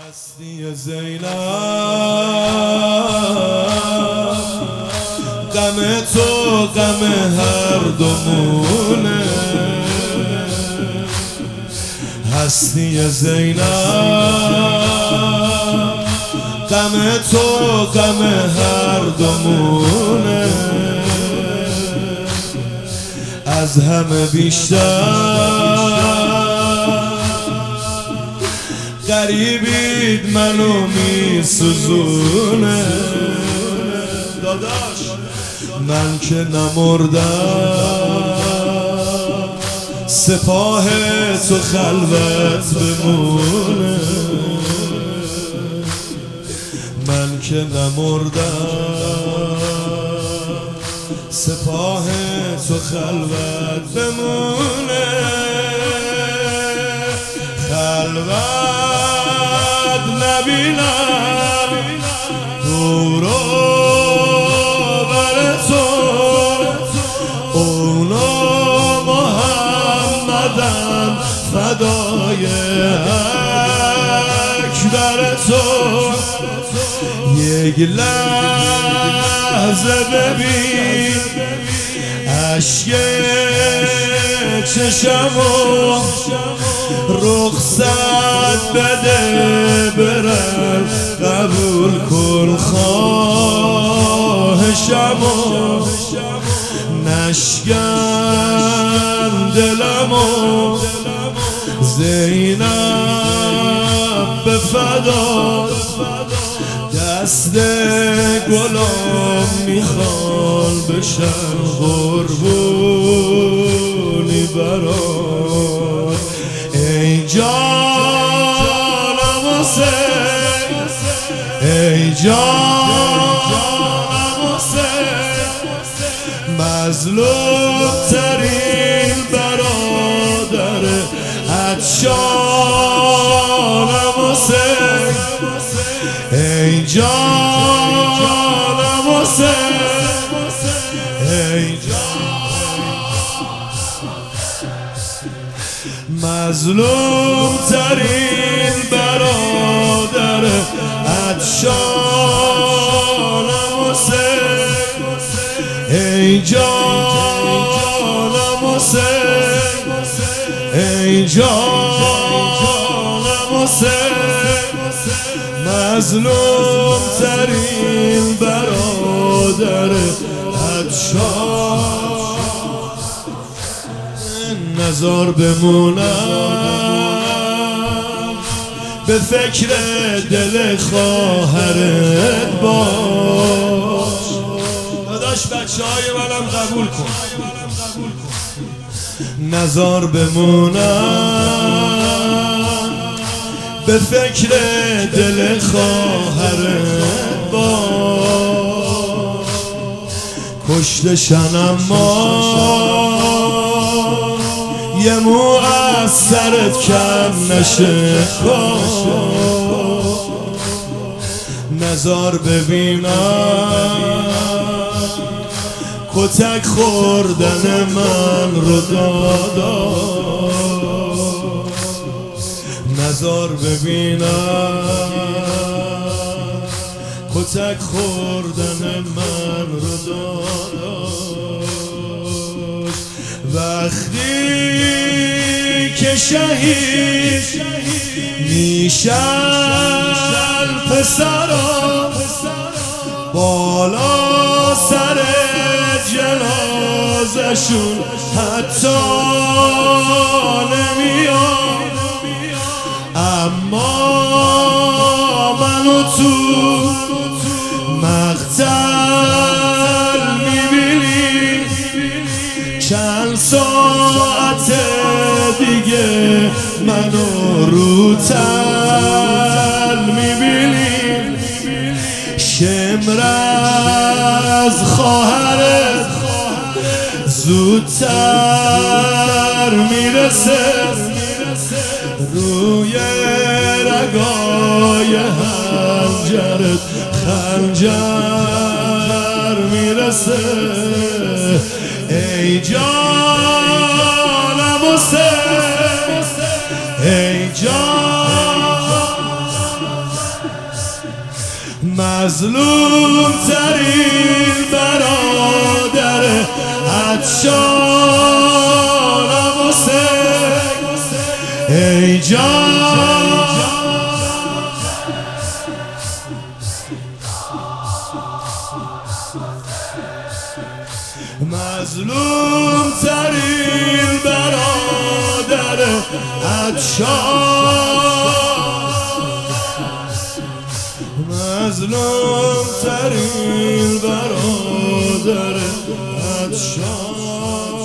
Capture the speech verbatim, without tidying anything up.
هستی زینب غم تو غم هر دومونه، هستی زینب غم تو غم هر دومونه، از همه بیشتر غریبید منو می سوزونه. داداش من که نمردم سپاه تو خلوت بمونه، من که نمردم سپاه تو خلوت بمونه، خلوت نبینم دورو بر تو، اونا محمدن فدای اکبر تو. یک لحظه ببین اشک چشمو، رخصت بده برم قبول کن خواهشمو، نشکن دلمو زینب به فدا، دست گلام میخوان بشن قربونی برات. ای جانم حسین، ای جانم حسین، مظلوم ترین برادر عطشانم حسین، ای جانم حسین، ای مظلوم ترین برادر عطشانم حسین، ای جانم حسین، ای جانم حسین، مظلوم ترین برادر عطشان. نزار بمونم به فکر دل خواهرت باش. داداش بچه های منم قبول کن. نزار بمونم به فکر دل خواهرت باش، کشته شنم ما یه مو از سرت کم نشه کن. نزار ببینم کتک خوردن من رو داداش، نزار ببینم کتک خوردن من رو داداش. وقتی که شهید میشن پسرا بالا سر جنازشون حتی نمیان، اما منو تو مقتل میبینی، چند ساعت دیگه منو رو تل میبینی، شمر از خواهرت زودتر میرسه، روی رگای خنجرت خنجر میرسه. ای جانم حسین، ای جان مظلوم ترین برادر عطشانم حسین ای جان مظلوم ترین برادر عطشان مظلوم ترین برادر عطشان